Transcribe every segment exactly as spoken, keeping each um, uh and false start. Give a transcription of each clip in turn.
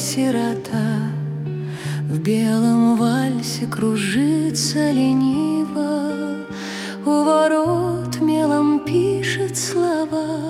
сирота, в белом вальсе кружится лениво, у ворот мелом пишет слова,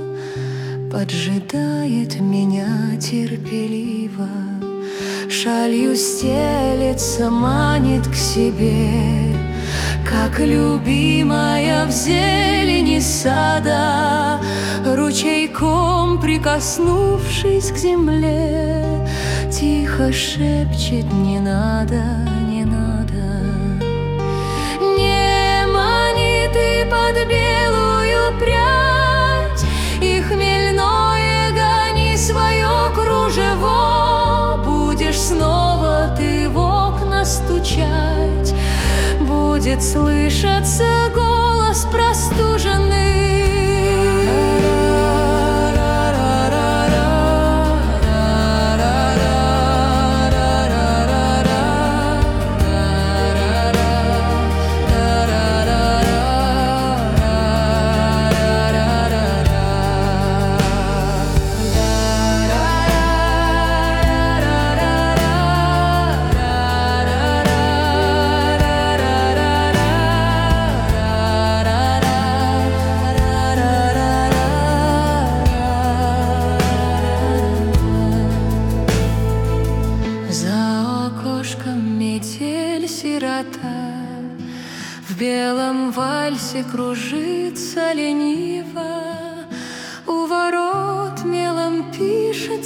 поджидает меня терпеливо, шалью стелется, манит к себе, как любимая в зелени сада, ручейком прикоснувшись к земле, тихо шепчет: не надо, не надо. Не мани ты под белую прядь, и хмельное гони свое кружево, будешь снова ты в окна стучать, будет слышаться голос простуженный. Метель сирота, в белом вальсе кружится лениво, у ворот мелом пишет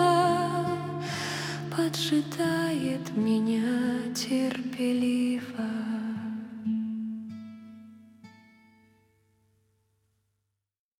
слова, поджидает меня терпеливо.